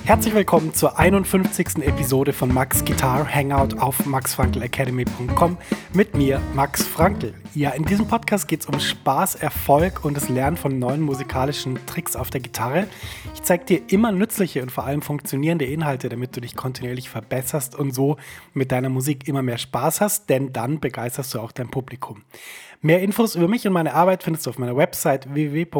Herzlich willkommen zur 51. Episode von Max Guitar Hangout auf maxfrankelacademy.com mit mir, Max Frankl. Ja, in diesem Podcast geht es um Spaß, Erfolg und das Lernen von neuen musikalischen Tricks auf der Gitarre. Ich zeige dir immer nützliche und vor allem funktionierende Inhalte, damit du dich kontinuierlich verbesserst und so mit deiner Musik immer mehr Spaß hast, denn dann begeisterst du auch dein Publikum. Mehr Infos über mich und meine Arbeit findest du auf meiner Website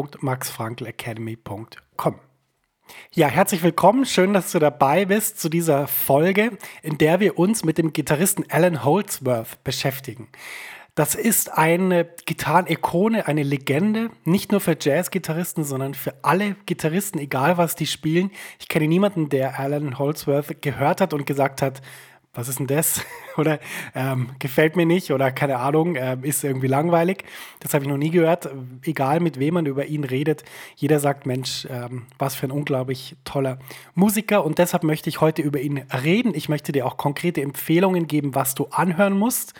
www.maxfrankelacademy.com. Ja, herzlich willkommen. Schön, dass du dabei bist zu dieser Folge, in der wir uns mit dem Gitarristen Allan Holdsworth beschäftigen. Das ist eine Gitarrenikone, eine Legende, nicht nur für Jazz-Gitarristen, sondern für alle Gitarristen, egal was die spielen. Ich kenne niemanden, der Allan Holdsworth gehört hat und gesagt hat, was ist denn das? Oder gefällt mir nicht oder keine Ahnung, ist irgendwie langweilig. Das habe ich noch nie gehört. Egal mit wem man über ihn redet, jeder sagt, Mensch, was für ein unglaublich toller Musiker. Und deshalb möchte ich heute über ihn reden. Ich möchte dir auch konkrete Empfehlungen geben, was du anhören musst.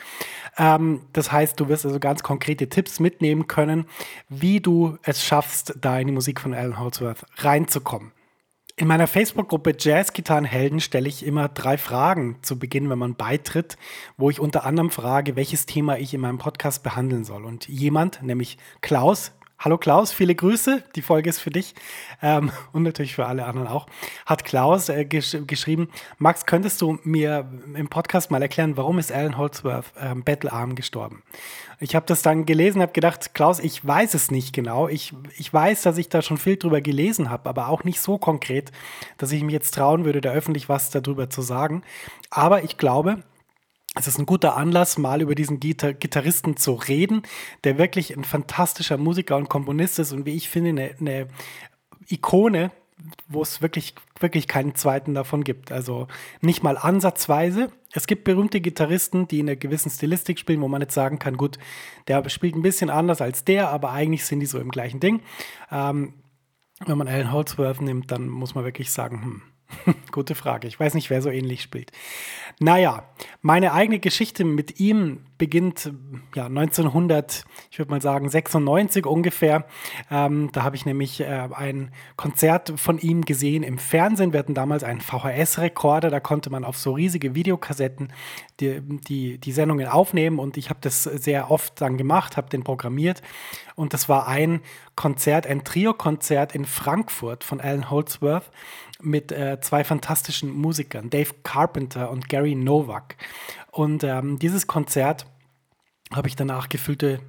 Das heißt, du wirst also ganz konkrete Tipps mitnehmen können, wie du es schaffst, da in die Musik von Allan Holdsworth reinzukommen. In meiner Facebook-Gruppe Jazz-Gitarrenhelden stelle ich immer 3 Fragen zu Beginn, wenn man beitritt, wo ich unter anderem frage, welches Thema ich in meinem Podcast behandeln soll. Und jemand, nämlich Klaus, hallo Klaus, viele Grüße, die Folge ist für dich und natürlich für alle anderen auch, hat Klaus geschrieben, Max, könntest du mir im Podcast mal erklären, warum ist Allan Holdsworth bettelarm gestorben? Ich habe das dann gelesen, habe gedacht, Klaus, ich weiß es nicht genau. Ich weiß, dass ich da schon viel drüber gelesen habe, aber auch nicht so konkret, dass ich mich jetzt trauen würde, da öffentlich was darüber zu sagen. Aber ich glaube, es ist ein guter Anlass, mal über diesen Gitarristen zu reden, der wirklich ein fantastischer Musiker und Komponist ist und wie ich finde, eine Ikone, wo es wirklich keinen zweiten davon gibt. Also nicht mal ansatzweise. Es gibt berühmte Gitarristen, die in einer gewissen Stilistik spielen, wo man jetzt sagen kann, gut, der spielt ein bisschen anders als der, aber eigentlich sind die so im gleichen Ding. Wenn man Allan Holdsworth nimmt, dann muss man wirklich sagen, gute Frage. Ich weiß nicht, wer so ähnlich spielt. Naja, meine eigene Geschichte mit ihm beginnt 1900, ich würde mal sagen 96 ungefähr. Da habe ich nämlich ein Konzert von ihm gesehen im Fernsehen. Wir hatten damals einen VHS-Rekorder, da konnte man auf so riesige Videokassetten die Sendungen aufnehmen und ich habe das sehr oft dann gemacht, habe den programmiert und das war ein Konzert, ein Trio-Konzert in Frankfurt von Allan Holdsworth mit 2 fantastischen Musikern, Dave Carpenter und Gary Novak. Und dieses Konzert habe ich danach gefühlte,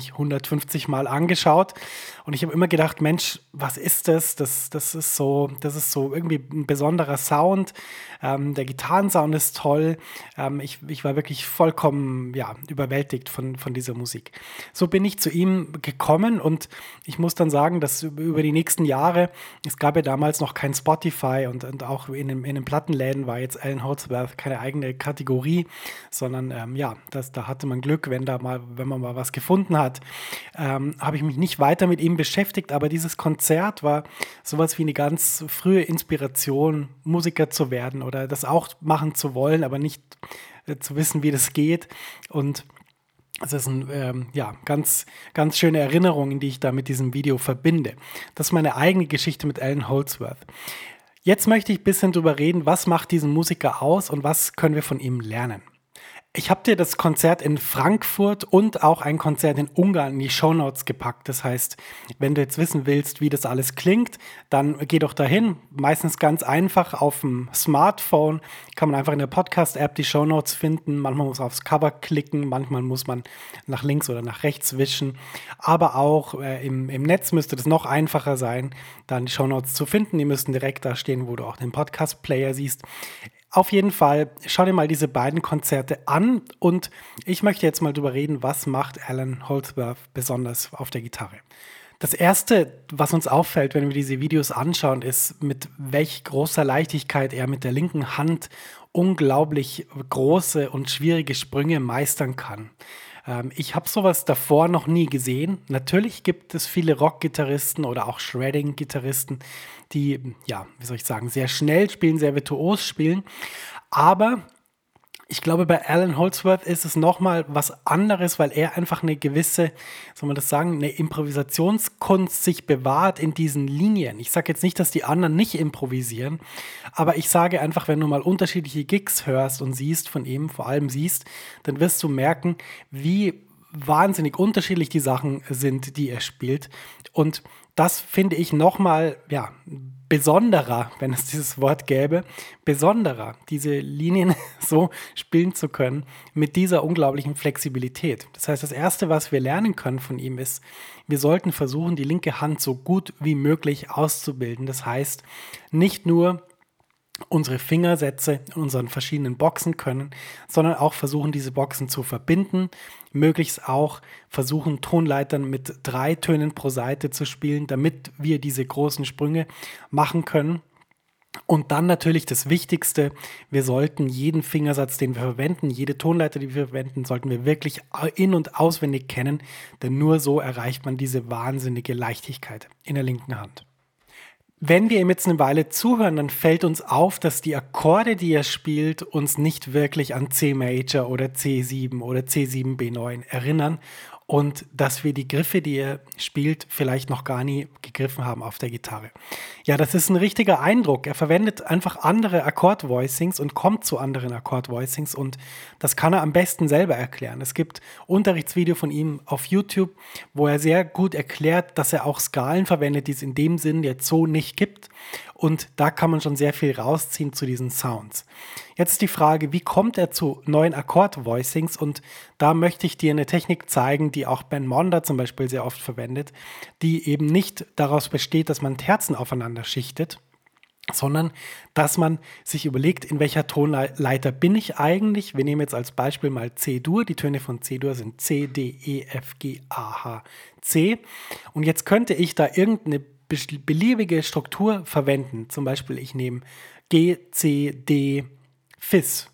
150 Mal angeschaut. Und ich habe immer gedacht, Mensch, was ist das? Das ist so irgendwie ein besonderer Sound. Der Gitarrensound ist toll. Ich war wirklich vollkommen überwältigt von dieser Musik. So bin ich zu ihm gekommen und ich muss dann sagen, dass über die nächsten Jahre, es gab ja damals noch kein Spotify und auch in den Plattenläden war jetzt Allan Holdsworth keine eigene Kategorie, sondern da hatte man Glück, wenn man mal was gefunden hat, habe ich mich nicht weiter mit ihm beschäftigt, aber dieses Konzert war sowas wie eine ganz frühe Inspiration, Musiker zu werden oder das auch machen zu wollen, aber nicht zu wissen, wie das geht. Und es ist eine ganz, ganz schöne Erinnerung, die ich da mit diesem Video verbinde. Das ist meine eigene Geschichte mit Allan Holdsworth. Jetzt möchte ich ein bisschen drüber reden, was macht diesen Musiker aus und was können wir von ihm lernen. Ich habe dir das Konzert in Frankfurt und auch ein Konzert in Ungarn in die Shownotes gepackt. Das heißt, wenn du jetzt wissen willst, wie das alles klingt, dann geh doch dahin. Meistens ganz einfach auf dem Smartphone. Kann man einfach in der Podcast-App die Shownotes finden. Manchmal muss man aufs Cover klicken, manchmal muss man nach links oder nach rechts wischen. Aber auch im Netz müsste das noch einfacher sein, dann die Shownotes zu finden. Die müssten direkt da stehen, wo du auch den Podcast-Player siehst. Auf jeden Fall, schau dir mal diese beiden Konzerte an und ich möchte jetzt mal drüber reden, was macht Allan Holdsworth besonders auf der Gitarre. Das Erste, was uns auffällt, wenn wir diese Videos anschauen, ist, mit welch großer Leichtigkeit er mit der linken Hand unglaublich große und schwierige Sprünge meistern kann. Ich habe sowas davor noch nie gesehen. Natürlich gibt es viele Rock-Gitarristen oder auch Shredding-Gitarristen, die, sehr schnell spielen, sehr virtuos spielen. Aber Ich glaube, bei Alan Holdsworth ist es nochmal was anderes, weil er einfach eine gewisse, soll man das sagen, eine Improvisationskunst sich bewahrt in diesen Linien. Ich sage jetzt nicht, dass die anderen nicht improvisieren, aber ich sage einfach, wenn du mal unterschiedliche Gigs hörst und siehst von ihm, vor allem siehst, dann wirst du merken, wie wahnsinnig unterschiedlich die Sachen sind, die er spielt. Und das finde ich nochmal, ja, besonderer, wenn es dieses Wort gäbe, besonderer, diese Linien so spielen zu können mit dieser unglaublichen Flexibilität. Das heißt, das Erste, was wir lernen können von ihm ist, wir sollten versuchen, die linke Hand so gut wie möglich auszubilden. Das heißt, nicht nur unsere Fingersätze in unseren verschiedenen Boxen können, sondern auch versuchen, diese Boxen zu verbinden, möglichst auch versuchen, Tonleitern mit 3 Tönen pro Seite zu spielen, damit wir diese großen Sprünge machen können. Und dann natürlich das Wichtigste, wir sollten jeden Fingersatz, den wir verwenden, jede Tonleiter, die wir verwenden, sollten wir wirklich in- und auswendig kennen, denn nur so erreicht man diese wahnsinnige Leichtigkeit in der linken Hand. Wenn wir ihm jetzt eine Weile zuhören, dann fällt uns auf, dass die Akkorde, die er spielt, uns nicht wirklich an C Major oder C7 oder C7 B9 erinnern und dass wir die Griffe, die er spielt, vielleicht noch gar nie gegriffen haben auf der Gitarre. Ja, das ist ein richtiger Eindruck. Er verwendet einfach andere Akkord-Voicings und kommt zu anderen Akkord-Voicings und das kann er am besten selber erklären. Es gibt Unterrichtsvideo von ihm auf YouTube, wo er sehr gut erklärt, dass er auch Skalen verwendet, die es in dem Sinn jetzt so nicht gibt. Und da kann man schon sehr viel rausziehen zu diesen Sounds. Jetzt ist die Frage, wie kommt er zu neuen Akkord-Voicings? Und da möchte ich dir eine Technik zeigen, die auch Ben Monder zum Beispiel sehr oft verwendet, die eben nicht daraus besteht, dass man Terzen aufeinander schichtet, sondern dass man sich überlegt, in welcher Tonleiter bin ich eigentlich. Wir nehmen jetzt als Beispiel mal C-Dur. Die Töne von C-Dur sind C, D, E, F, G, A, H, C. Und jetzt könnte ich da irgendeine beliebige Struktur verwenden. Zum Beispiel, ich nehme G, C, D, Fis.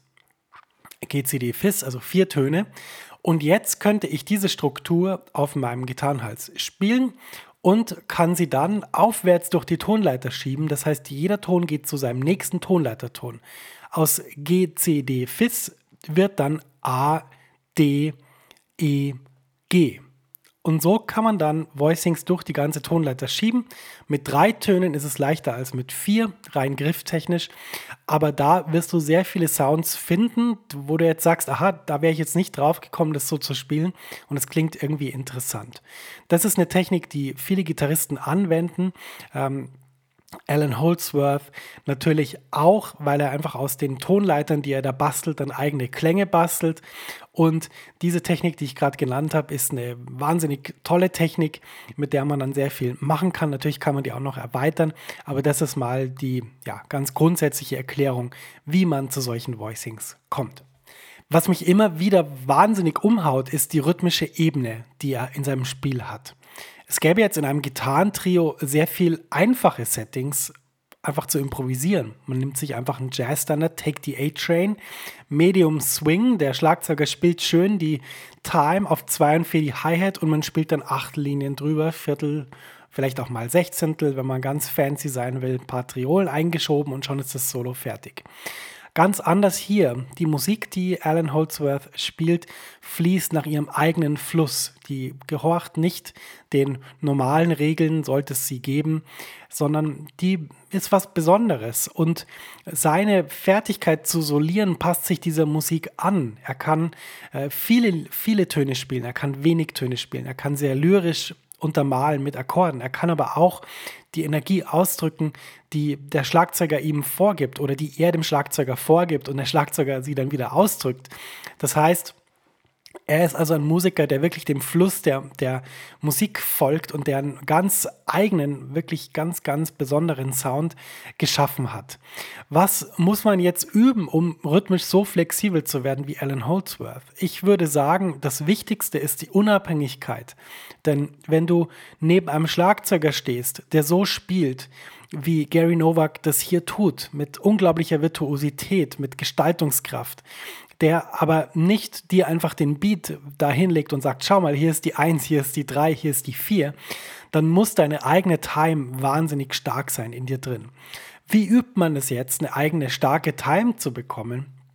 G, C, D, Fis, also 4 Töne. Und jetzt könnte ich diese Struktur auf meinem Gitarrenhals spielen und kann sie dann aufwärts durch die Tonleiter schieben. Das heißt, jeder Ton geht zu seinem nächsten Tonleiterton. Aus G, C, D, Fis wird dann A, D, E, G. Und so kann man dann Voicings durch die ganze Tonleiter schieben. Mit 3 Tönen ist es leichter als mit 4, rein grifftechnisch. Aber da wirst du sehr viele Sounds finden, wo du jetzt sagst, aha, da wäre ich jetzt nicht drauf gekommen, das so zu spielen. Und es klingt irgendwie interessant. Das ist eine Technik, die viele Gitarristen anwenden. Alan Holdsworth natürlich auch, weil er einfach aus den Tonleitern, die er da bastelt, dann eigene Klänge bastelt. Und diese Technik, die ich gerade genannt habe, ist eine wahnsinnig tolle Technik, mit der man dann sehr viel machen kann. Natürlich kann man die auch noch erweitern, aber das ist mal die ganz grundsätzliche Erklärung, wie man zu solchen Voicings kommt. Was mich immer wieder wahnsinnig umhaut, ist die rhythmische Ebene, die er in seinem Spiel hat. Es gäbe jetzt in einem Gitarrentrio sehr viel einfache Settings, einfach zu improvisieren. Man nimmt sich einfach einen Jazz-Standard, Take the A-Train, Medium Swing, der Schlagzeuger spielt schön die Time auf 2 und 4 die Hi-Hat und man spielt dann 8 Linien drüber, Viertel, vielleicht auch mal Sechzehntel, wenn man ganz fancy sein will, ein paar Triolen eingeschoben und schon ist das Solo fertig. Ganz anders hier. Die Musik, die Alan Holdsworth spielt, fließt nach ihrem eigenen Fluss. Die gehorcht nicht den normalen Regeln, sollte es sie geben, sondern die ist was Besonderes. Und seine Fertigkeit zu solieren passt sich dieser Musik an. Er kann viele Töne spielen, er kann wenig Töne spielen, er kann sehr lyrisch untermalen mit Akkorden. Er kann aber auch die Energie ausdrücken, die der Schlagzeuger ihm vorgibt oder die er dem Schlagzeuger vorgibt und der Schlagzeuger sie dann wieder ausdrückt. Das heißt, er ist also ein Musiker, der wirklich dem Fluss der Musik folgt und der einen ganz eigenen, wirklich ganz, ganz besonderen Sound geschaffen hat. Was muss man jetzt üben, um rhythmisch so flexibel zu werden wie Alan Holdsworth? Ich würde sagen, das Wichtigste ist die Unabhängigkeit. Denn wenn du neben einem Schlagzeuger stehst, der so spielt, wie Gary Novak das hier tut, mit unglaublicher Virtuosität, mit Gestaltungskraft, der aber nicht dir einfach den Beat da hinlegt und sagt, schau mal, hier ist die 1, hier ist die 3, hier ist die 4, dann muss deine eigene Time wahnsinnig stark sein in dir drin. Wie übt man es jetzt, eine eigene starke Time zu bekommen?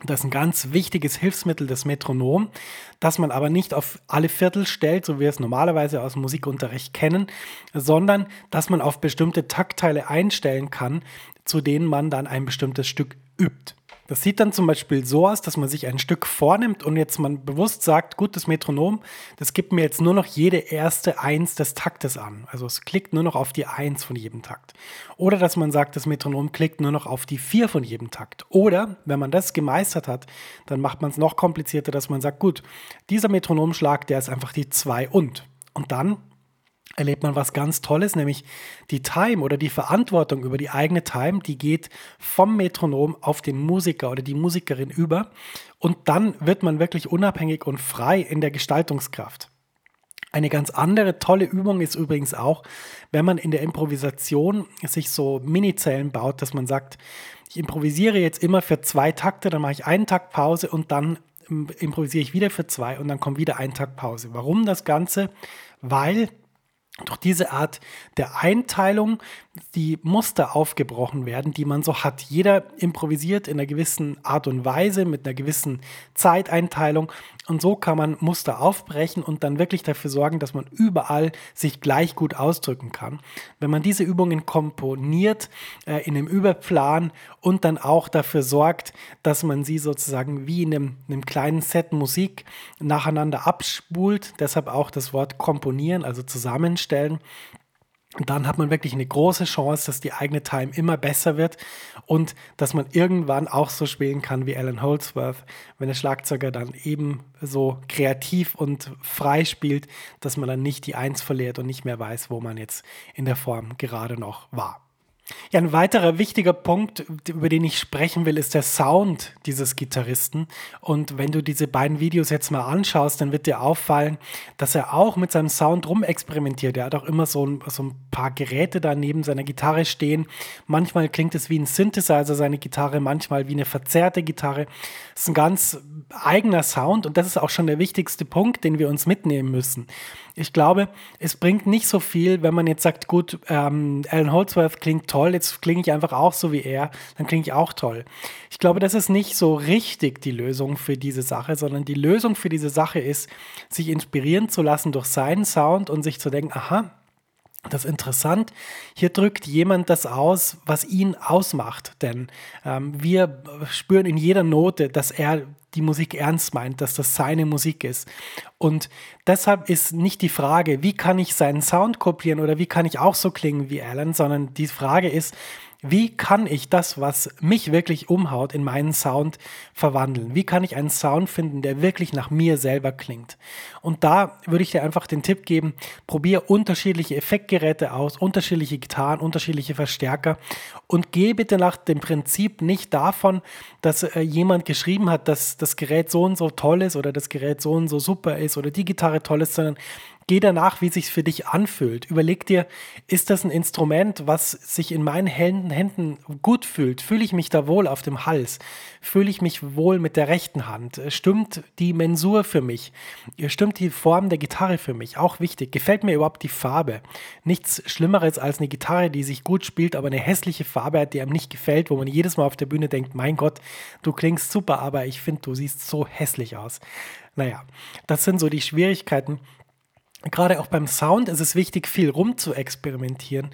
Das ist ein ganz wichtiges Hilfsmittel, das Metronom, das man aber nicht auf alle Viertel stellt, so wie wir es normalerweise aus dem Musikunterricht kennen, sondern dass man auf bestimmte Taktteile einstellen kann, zu denen man dann ein bestimmtes Stück übt. Das sieht dann zum Beispiel so aus, dass man sich ein Stück vornimmt und jetzt man bewusst sagt, gut, das Metronom, das gibt mir jetzt nur noch jede erste Eins des Taktes an. Also es klickt nur noch auf die Eins von jedem Takt. Oder dass man sagt, das Metronom klickt nur noch auf die 4 von jedem Takt. Oder, wenn man das gemeistert hat, dann macht man es noch komplizierter, dass man sagt, gut, dieser Metronomschlag, der ist einfach die 2 und. Und dann erlebt man was ganz Tolles, nämlich die Time oder die Verantwortung über die eigene Time, die geht vom Metronom auf den Musiker oder die Musikerin über und dann wird man wirklich unabhängig und frei in der Gestaltungskraft. Eine ganz andere tolle Übung ist übrigens auch, wenn man in der Improvisation sich so Minizellen baut, dass man sagt, ich improvisiere jetzt immer für 2 Takte, dann mache ich einen Takt Pause und dann improvisiere ich wieder für 2 und dann kommt wieder ein Takt Pause. Warum das Ganze? Weil durch diese Art der Einteilung die Muster aufgebrochen werden, die man so hat. Jeder improvisiert in einer gewissen Art und Weise, mit einer gewissen Zeiteinteilung und so kann man Muster aufbrechen und dann wirklich dafür sorgen, dass man überall sich gleich gut ausdrücken kann. Wenn man diese Übungen komponiert in einem Überplan und dann auch dafür sorgt, dass man sie sozusagen wie in einem kleinen Set Musik nacheinander abspult, deshalb auch das Wort komponieren, also zusammenstellen, dann hat man wirklich eine große Chance, dass die eigene Time immer besser wird und dass man irgendwann auch so spielen kann wie Allan Holdsworth, wenn der Schlagzeuger dann eben so kreativ und frei spielt, dass man dann nicht die Eins verliert und nicht mehr weiß, wo man jetzt in der Form gerade noch war. Ja, ein weiterer wichtiger Punkt, über den ich sprechen will, ist der Sound dieses Gitarristen. Und wenn du diese beiden Videos jetzt mal anschaust, dann wird dir auffallen, dass er auch mit seinem Sound rumexperimentiert. Er hat auch immer so ein paar Geräte da neben seiner Gitarre stehen. Manchmal klingt es wie ein Synthesizer, seine Gitarre, manchmal wie eine verzerrte Gitarre. Das ist ein ganz eigener Sound und das ist auch schon der wichtigste Punkt, den wir uns mitnehmen müssen. Ich glaube, es bringt nicht so viel, wenn man jetzt sagt, gut, Allan Holdsworth klingt toll, jetzt klinge ich einfach auch so wie er, dann klinge ich auch toll. Ich glaube, das ist nicht so richtig die Lösung für diese Sache, sondern die Lösung für diese Sache ist, sich inspirieren zu lassen durch seinen Sound und sich zu denken, aha, das ist interessant. Hier drückt jemand das aus, was ihn ausmacht. Denn wir spüren in jeder Note, dass er die Musik ernst meint, dass das seine Musik ist. Und deshalb ist nicht die Frage, wie kann ich seinen Sound kopieren oder wie kann ich auch so klingen wie Allan, sondern die Frage ist, wie kann ich das, was mich wirklich umhaut, in meinen Sound verwandeln? Wie kann ich einen Sound finden, der wirklich nach mir selber klingt? Und da würde ich dir einfach den Tipp geben, probier unterschiedliche Effektgeräte aus, unterschiedliche Gitarren, unterschiedliche Verstärker und geh bitte nach dem Prinzip nicht davon, dass jemand geschrieben hat, dass das Gerät so und so toll ist oder das Gerät so und so super ist oder die Gitarre toll ist, sondern geh danach, wie es sich für dich anfühlt. Überleg dir, ist das ein Instrument, was sich in meinen Händen gut fühlt? Fühle ich mich da wohl auf dem Hals? Fühle ich mich wohl mit der rechten Hand? Stimmt die Mensur für mich? Stimmt die Form der Gitarre für mich? Auch wichtig. Gefällt mir überhaupt die Farbe? Nichts Schlimmeres als eine Gitarre, die sich gut spielt, aber eine hässliche Farbe hat, die einem nicht gefällt, wo man jedes Mal auf der Bühne denkt, mein Gott, du klingst super, aber ich finde, du siehst so hässlich aus. Naja, das sind so die Schwierigkeiten. Gerade auch beim Sound ist es wichtig, viel rum zu experimentieren.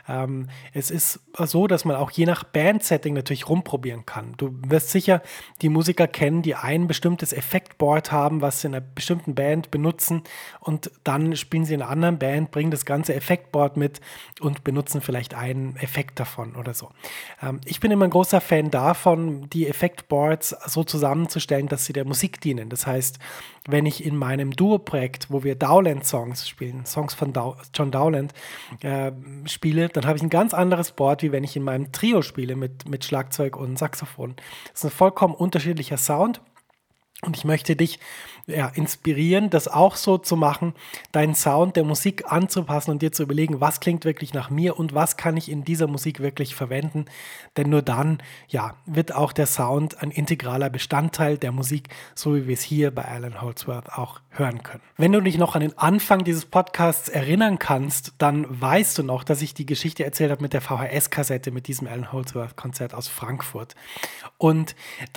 Es ist so, dass man auch je nach Bandsetting natürlich rumprobieren kann. Du wirst sicher die Musiker kennen, die ein bestimmtes Effektboard haben, was sie in einer bestimmten Band benutzen und dann spielen sie in einer anderen Band, bringen das ganze Effektboard mit und benutzen vielleicht einen Effekt davon oder so. Ich bin immer ein großer Fan davon, die Effektboards so zusammenzustellen, dass sie der Musik dienen. Das heißt, wenn ich in meinem Duo-Projekt, wo wir Dowland-Songs spielen, Songs von John Dowland spiele, dann habe ich ein ganz anderes Board, wie wenn ich in meinem Trio spiele mit Schlagzeug und Saxophon. Das ist ein vollkommen unterschiedlicher Sound. Und ich möchte dich inspirieren, das auch so zu machen, deinen Sound der Musik anzupassen und dir zu überlegen, was klingt wirklich nach mir und was kann ich in dieser Musik wirklich verwenden. Denn nur dann wird auch der Sound ein integraler Bestandteil der Musik, so wie wir es hier bei Allan Holdsworth auch hören können. Wenn du dich noch an den Anfang dieses Podcasts erinnern kannst, dann weißt du noch, dass ich die Geschichte erzählt habe mit der VHS-Kassette, mit diesem Allan Holdsworth-Konzert aus Frankfurt. Und das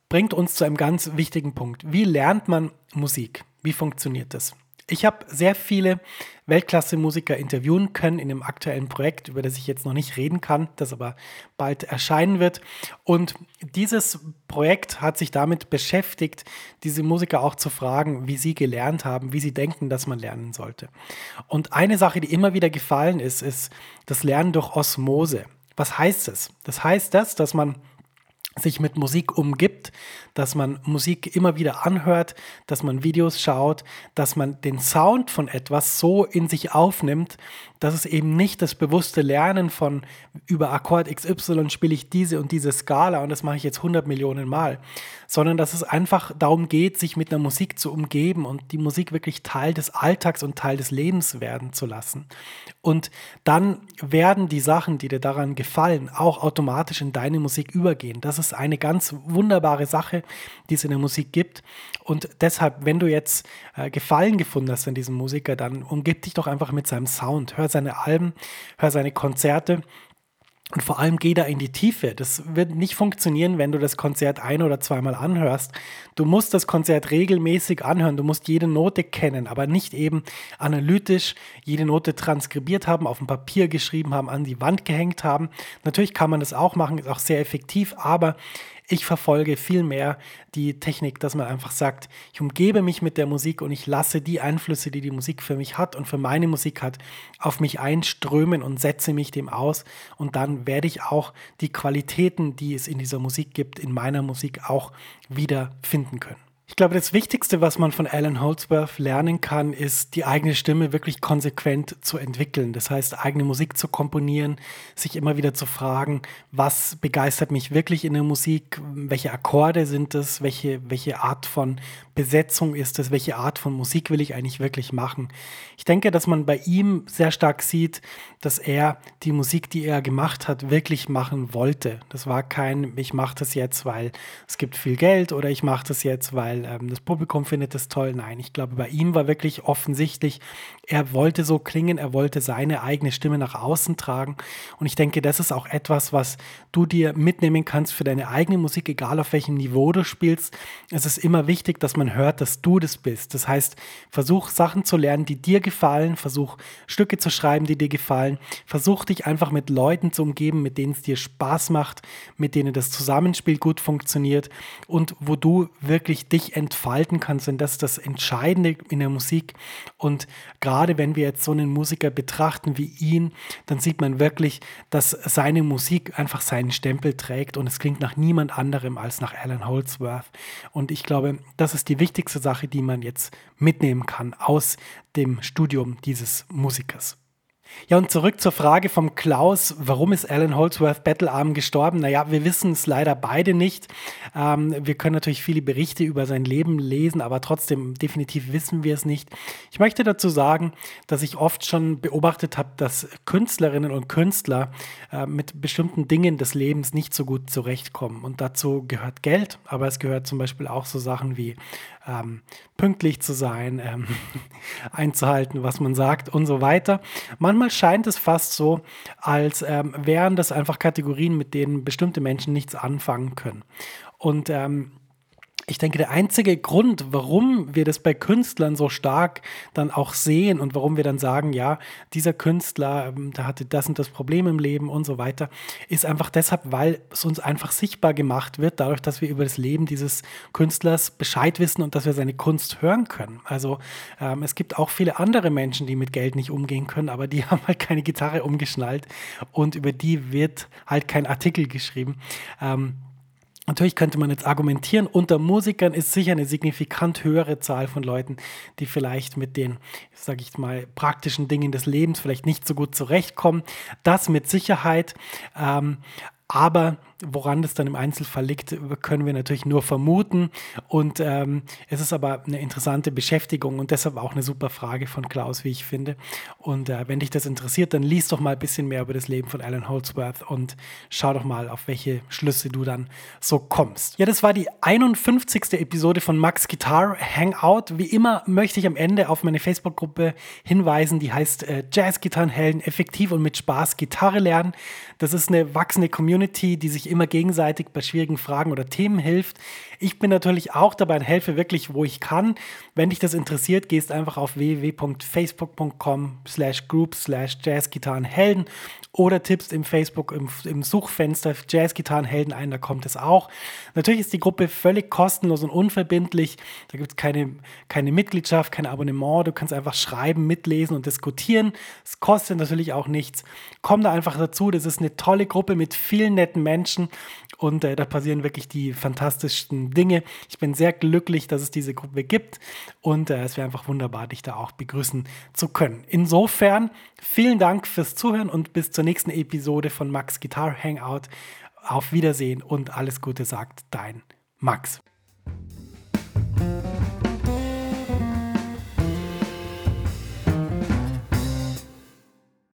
bringt uns zu einem ganz wichtigen Punkt. Wie lernt man Musik? Wie funktioniert das? Ich habe sehr viele Weltklasse-Musiker interviewen können in einem aktuellen Projekt, über das ich jetzt noch nicht reden kann, das aber bald erscheinen wird. Und dieses Projekt hat sich damit beschäftigt, diese Musiker auch zu fragen, wie sie gelernt haben, wie sie denken, dass man lernen sollte. Und eine Sache, die immer wieder gefallen ist das Lernen durch Osmose. Was heißt es? Das heißt, dass man sich mit Musik umgibt, dass man Musik immer wieder anhört, dass man Videos schaut, dass man den Sound von etwas so in sich aufnimmt, dass es eben nicht das bewusste Lernen von über Akkord XY spiele ich diese und diese Skala und das mache ich jetzt 100 Millionen Mal, sondern dass es einfach darum geht, sich mit einer Musik zu umgeben und die Musik wirklich Teil des Alltags und Teil des Lebens werden zu lassen. Und dann werden die Sachen, die dir daran gefallen, auch automatisch in deine Musik übergehen. Das ist eine ganz wunderbare Sache, die es in der Musik gibt. Und deshalb, wenn du jetzt Gefallen gefunden hast an diesem Musiker, dann umgib dich doch einfach mit seinem Sound. Hör seine Alben, hör seine Konzerte. Und vor allem geh da in die Tiefe. Das wird nicht funktionieren, wenn du das Konzert ein- oder zweimal anhörst. Du musst das Konzert regelmäßig anhören. Du musst jede Note kennen, aber nicht eben analytisch jede Note transkribiert haben, auf dem Papier geschrieben haben, an die Wand gehängt haben. Natürlich kann man das auch machen, ist auch sehr effektiv, aber ich verfolge viel mehr die Technik, dass man einfach sagt, ich umgebe mich mit der Musik und ich lasse die Einflüsse, die die Musik für mich hat und für meine Musik hat, auf mich einströmen und setze mich dem aus. Und dann werde ich auch die Qualitäten, die es in dieser Musik gibt, in meiner Musik auch wieder finden können. Ich glaube, das Wichtigste, was man von Allan Holdsworth lernen kann, ist, die eigene Stimme wirklich konsequent zu entwickeln. Das heißt, eigene Musik zu komponieren, sich immer wieder zu fragen, was begeistert mich wirklich in der Musik, welche Akkorde sind es, welche Art von Besetzung ist es, welche Art von Musik will ich eigentlich wirklich machen. Ich denke, dass man bei ihm sehr stark sieht, dass er die Musik, die er gemacht hat, wirklich machen wollte. Das war kein, ich mache das jetzt, weil es gibt viel Geld oder ich mache das jetzt, weil das Publikum findet das toll. Nein, ich glaube, bei ihm war wirklich offensichtlich, er wollte so klingen, er wollte seine eigene Stimme nach außen tragen. Und ich denke, das ist auch etwas, was du dir mitnehmen kannst für deine eigene Musik, egal auf welchem Niveau du spielst. Es ist immer wichtig, dass man hört, dass du das bist. Das heißt, versuch Sachen zu lernen, die dir gefallen, versuch Stücke zu schreiben, die dir gefallen, versuch dich einfach mit Leuten zu umgeben, mit denen es dir Spaß macht, mit denen das Zusammenspiel gut funktioniert und wo du wirklich dich entfalten kannst, denn das ist das Entscheidende in der Musik. Und gerade wenn wir jetzt so einen Musiker betrachten wie ihn, dann sieht man wirklich, dass seine Musik einfach seinen Stempel trägt und es klingt nach niemand anderem als nach Allan Holdsworth. Und ich glaube, das ist die wichtigste Sache, die man jetzt mitnehmen kann aus dem Studium dieses Musikers. Ja, und zurück zur Frage vom Klaus, warum ist Allan Holdsworth bettelarm gestorben? Naja, wir wissen es leider beide nicht. Wir können natürlich viele Berichte über sein Leben lesen, aber trotzdem definitiv wissen wir es nicht. Ich möchte dazu sagen, dass ich oft schon beobachtet habe, dass Künstlerinnen und Künstler mit bestimmten Dingen des Lebens nicht so gut zurechtkommen. Und dazu gehört Geld, aber es gehört zum Beispiel auch so Sachen wie pünktlich zu sein, einzuhalten, was man sagt und so weiter. Manchmal scheint es fast so, als wären das einfach Kategorien, mit denen bestimmte Menschen nichts anfangen können. Und ich denke, der einzige Grund, warum wir das bei Künstlern so stark dann auch sehen und warum wir dann sagen, ja, dieser Künstler, der hatte das und das Problem im Leben und so weiter, ist einfach deshalb, weil es uns einfach sichtbar gemacht wird, dadurch, dass wir über das Leben dieses Künstlers Bescheid wissen und dass wir seine Kunst hören können. Also es gibt auch viele andere Menschen, die mit Geld nicht umgehen können, aber die haben halt keine Gitarre umgeschnallt und über die wird halt kein Artikel geschrieben. Natürlich könnte man jetzt argumentieren, unter Musikern ist sicher eine signifikant höhere Zahl von Leuten, die vielleicht mit den, sage ich mal, praktischen Dingen des Lebens vielleicht nicht so gut zurechtkommen. Das mit Sicherheit. Aber woran das dann im Einzelfall liegt, können wir natürlich nur vermuten. Und es ist aber eine interessante Beschäftigung und deshalb auch eine super Frage von Klaus, wie ich finde. Und wenn dich das interessiert, dann lies doch mal ein bisschen mehr über das Leben von Allan Holdsworth und schau doch mal, auf welche Schlüsse du dann so kommst. Ja, das war die 51. Episode von Max Guitar Hangout. Wie immer möchte ich am Ende auf meine Facebook-Gruppe hinweisen, die heißt Jazz-Gitarrenhelden effektiv und mit Spaß Gitarre lernen. Das ist eine wachsende Community, Community, die sich immer gegenseitig bei schwierigen Fragen oder Themen hilft. Ich bin natürlich auch dabei und helfe wirklich, wo ich kann. Wenn dich das interessiert, gehst einfach auf www.facebook.com/group/Jazzgitarrenhelden oder tippst im Facebook im Suchfenster Jazzgitarrenhelden ein, da kommt es auch. Natürlich ist die Gruppe völlig kostenlos und unverbindlich. Da gibt es keine Mitgliedschaft, kein Abonnement. Du kannst einfach schreiben, mitlesen und diskutieren. Es kostet natürlich auch nichts. Komm da einfach dazu. Das ist eine tolle Gruppe mit vielen netten Menschen und da passieren wirklich die fantastischsten Dinge. Ich bin sehr glücklich, dass es diese Gruppe gibt und es wäre einfach wunderbar, dich da auch begrüßen zu können. Insofern, vielen Dank fürs Zuhören und bis zur nächsten Episode von Max Guitar Hangout. Auf Wiedersehen und alles Gute sagt dein Max.